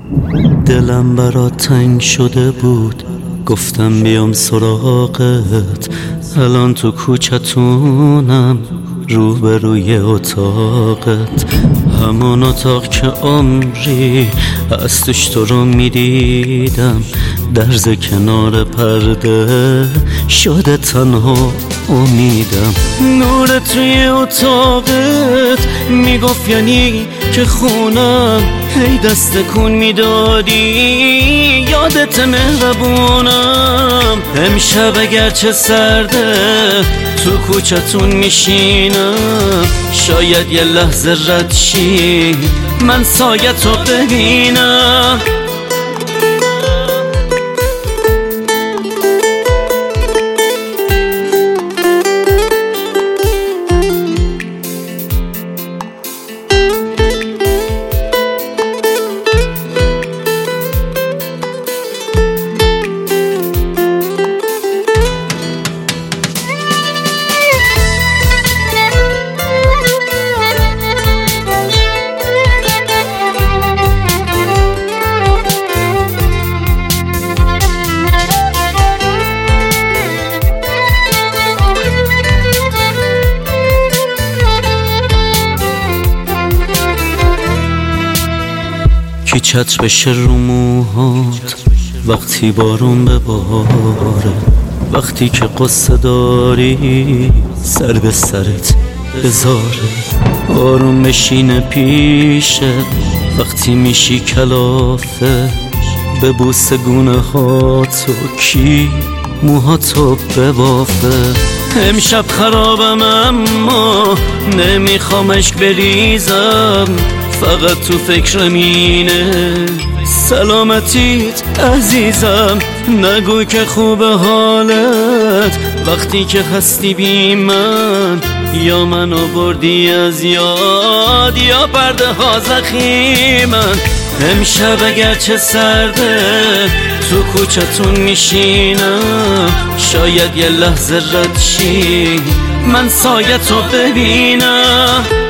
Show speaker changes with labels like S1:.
S1: دلم برات تنگ شده بود، گفتم بیام سراغت. الان تو کوچتونم روبروی اتاقت، همون اتاق که عمری از توش تو رو میدیدم. درز کنار پرده شده تنها امیدم. نور توی اتاقت میگفت یعنی که خونم، هی دست کن میدادی یادت مهربونم. امشب اگرچه سرده تو کوچتون میشینم، شاید یه لحظه رد شی من سایت رو ببینم. کی چتر بشه رو موهات وقتی بارون بباره، وقتی که قصه داری سر به سرت بذاره. آروم بشینه پیشت وقتی میشی کلافه، ببوسه گونه هاتو کی موهاتو ببافه. امشب خرابم اما نمیخوام اشک بریزم، فقط تو فکرم اینه سلامتیت عزیزم. نگوی که خوبه حالت وقتی که هستی بی من، یا منو بردی از یاد یا پرده ها زخیمن. امشب اگرچه سرده تو کوچتون میشینم، شاید یه لحظه رد شی من سایت رو ببینم.